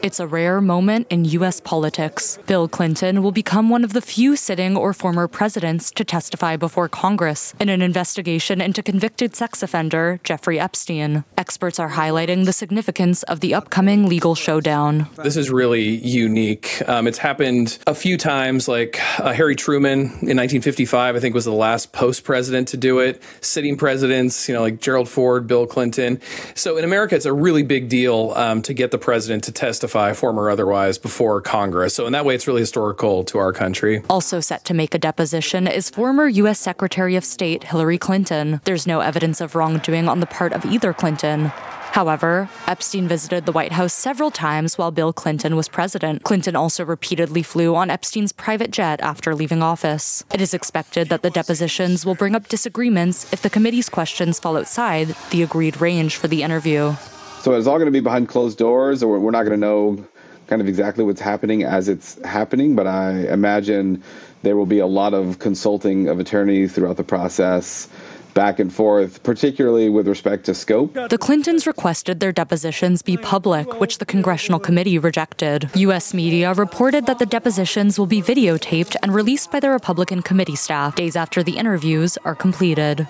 It's a rare moment in U.S. politics. Bill Clinton will become one of the few sitting or former presidents to testify before Congress in an investigation into convicted sex offender Jeffrey Epstein. Experts are highlighting the significance of the upcoming legal showdown. This is really unique. It's happened a few times, like Harry Truman in 1955, I think, was the last post-president to do it. Sitting presidents, like Gerald Ford, Bill Clinton. So in America, it's a really big deal to get the president to testify, former or otherwise, before Congress. So in that way, it's really historical to our country. Also set to make a deposition is former U.S. Secretary of State Hillary Clinton. There's no evidence of wrongdoing on the part of either Clinton. However, Epstein visited the White House several times while Bill Clinton was president. Clinton also repeatedly flew on Epstein's private jet after leaving office. It is expected that the depositions will bring up disagreements if the committee's questions fall outside the agreed range for the interview. So it's all going to be behind closed doors, or we're not going to know kind of exactly what's happening as it's happening, but I imagine there will be a lot of consulting of attorneys throughout the process, back and forth, particularly with respect to scope. The Clintons requested their depositions be public, which the congressional committee rejected. U.S. media reported that the depositions will be videotaped and released by the Republican committee staff days after the interviews are completed.